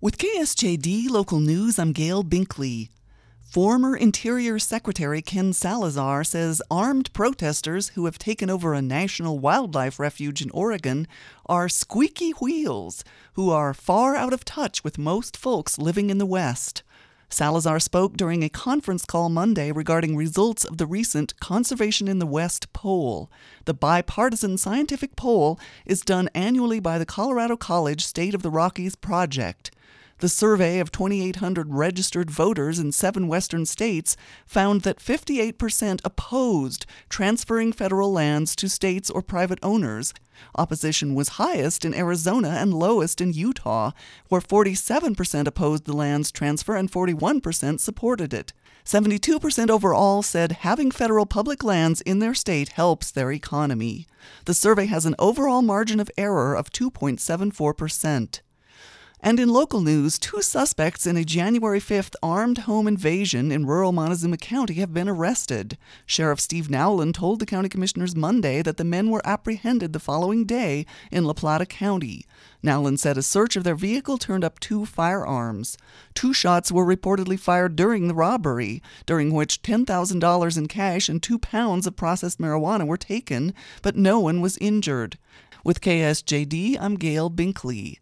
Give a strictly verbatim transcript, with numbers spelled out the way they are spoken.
With K S J D Local News, I'm Gail Binkley. Former Interior Secretary Ken Salazar says armed protesters who have taken over a national wildlife refuge in Oregon are squeaky wheels who are far out of touch with most folks living in the West. Salazar spoke during a conference call Monday regarding results of the recent Conservation in the West poll. The bipartisan scientific poll is done annually by the Colorado College State of the Rockies Project. The survey of twenty-eight hundred registered voters in seven western states found that fifty-eight percent opposed transferring federal lands to states or private owners. Opposition was highest in Arizona and lowest in Utah, where forty-seven percent opposed the land's transfer and forty-one percent supported it. seventy-two percent overall said having federal public lands in their state helps their economy. The survey has an overall margin of error of two point seven four percent. And in local news, two suspects in a January fifth armed home invasion in rural Montezuma County have been arrested. Sheriff Steve Nowlin told the county commissioners Monday that the men were apprehended the following day in La Plata County. Nowlin said a search of their vehicle turned up two firearms. Two shots were reportedly fired during the robbery, during which ten thousand dollars in cash and two pounds of processed marijuana were taken, but no one was injured. With K S J D, I'm Gail Binkley.